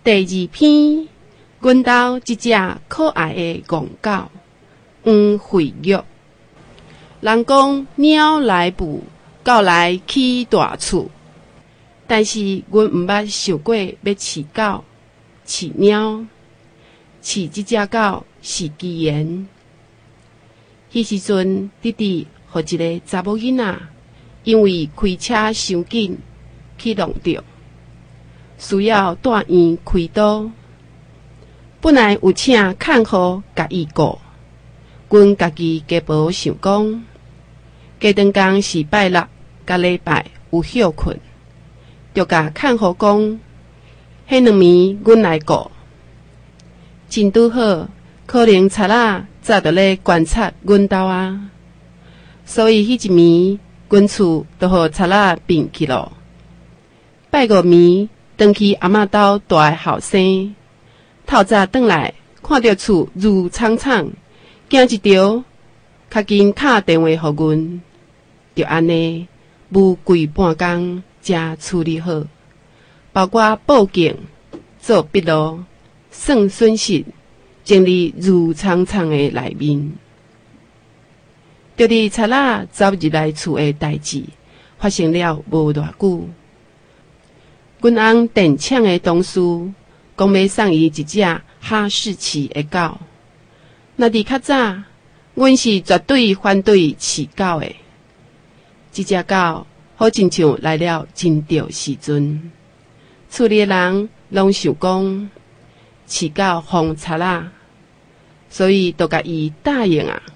第2篇，阮兜一只可爱的戆狗，黄肥玉。人讲鸟来哺，狗来起大厝，但是阮毋捌想过要饲狗、饲鸟。饲即只狗是机缘。迄时阵，弟弟互一个查某囡仔，因为开车伤紧，去弄着，需要带院开刀。本来有请看护甲伊顾，阮家己加无想讲，加顿工是拜六甲礼拜有休困，就甲看护讲，迄2暝阮来顾。真拄好，可能贼仔早就咧观察阮兜啊，所以迄1暝阮厝就互贼仔变去咯。拜5暝，转去阿嬷兜大诶后生，透早转来，看到厝如苍苍，惊一条，较紧敲电话互阮，就安尼，无规半工才处理好，包括报警、做笔录、算损失，整理如苍苍诶内面。就伫贼仔走入来厝诶代志，发生了无偌久。阮翁电抢诶同事讲要送伊一只哈士奇诶狗。若伫较早，阮是绝对反对饲狗诶。即只狗好亲像来了真对时阵，厝里诶人拢想讲饲狗防贼仔，所以都甲伊答应啊。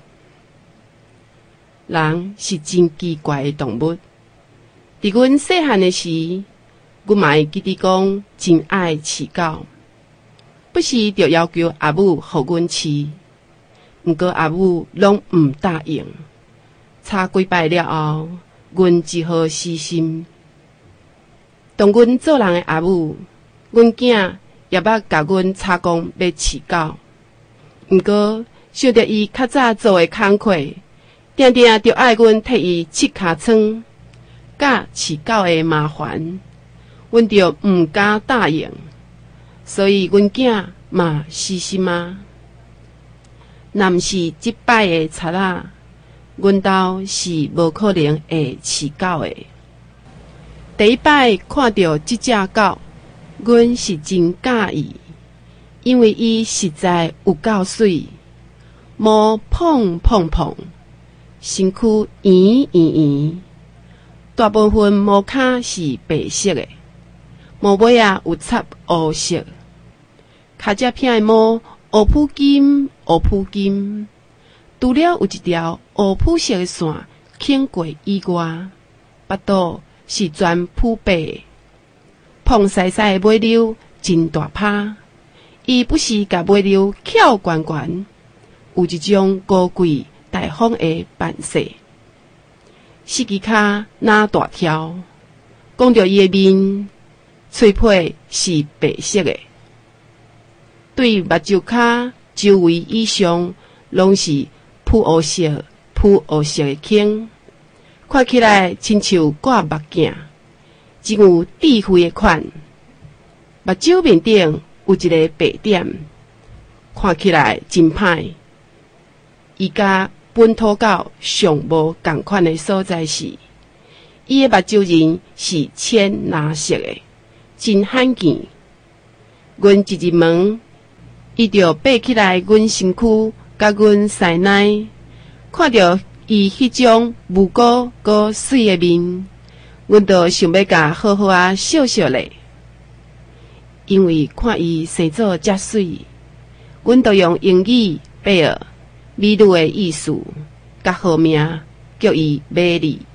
人是真奇怪诶动物。伫阮细汉诶时，阮嘛会记得讲真爱饲狗，不时就要求阿母互阮饲，毋过阿母拢毋答应。吵几摆了后，阮只好死心。当阮做人诶阿母，阮囝也捌甲阮吵讲要饲狗，毋过想着伊较早做诶工课，定定就爱阮替伊切尻川，甲饲狗诶麻烦，阮就毋敢答应，所以阮囝嘛死心啊。若毋是即摆诶贼仔，阮兜是无可能会饲狗诶。第一摆看到即只狗，阮是真介意，因为伊实在有够水，毛蓬蓬蓬，身躯圆圆圆，大部分毛骹是白色诶，毛尾啊有插乌色，骹只片诶毛乌扑金乌扑金，除了有一条乌扑色诶线牵过以外，腹肚是全扑白，碰细细诶尾溜真大趴，伊不时甲尾溜翘悬悬，有一种高贵大方诶办势。四肢骹哪大条，讲到伊诶面，喙皮是白色诶，对目睭骹周围以上拢是铺乌色诶孔，看起来亲像挂目镜，真有智慧诶款。目睭面顶有一个白点，看起来真歹。伊甲本土狗上无共款诶所在是，伊诶目睭仁是浅蓝色诶，真罕见。阮一入门，伊就爬起来阮身躯，甲阮塞奶，看到伊迄种无辜搁水诶面，阮就想要甲好好啊笑笑咧。因为看伊生做遮水，阮就用英语贝尔美女诶意思，甲号名叫伊美丽。